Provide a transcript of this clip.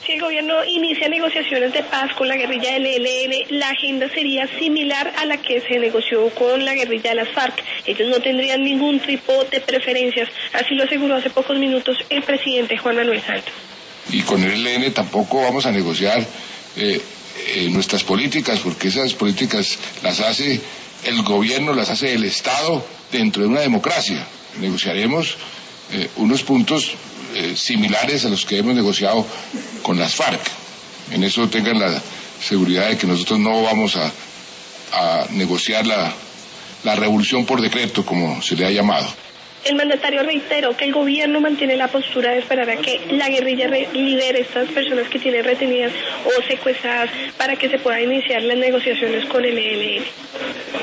Si el gobierno inicia negociaciones de paz con la guerrilla del ELN, la agenda sería similar a la que se negoció con la guerrilla de las FARC. Ellos no tendrían ningún tipo de preferencias, así lo aseguró hace pocos minutos el presidente Juan Manuel Santos. Y con el ELN tampoco vamos a negociar nuestras políticas, porque esas políticas las hace el gobierno, las hace el Estado dentro de una democracia. Negociaremos unos puntos similares a los que hemos negociado con las FARC. En eso tengan la seguridad de que nosotros no vamos a negociar la revolución por decreto, como se le ha llamado. El mandatario reiteró que el gobierno mantiene la postura de esperar a que la guerrilla libere a estas personas que tienen retenidas o secuestradas para que se puedan iniciar las negociaciones con el ELN.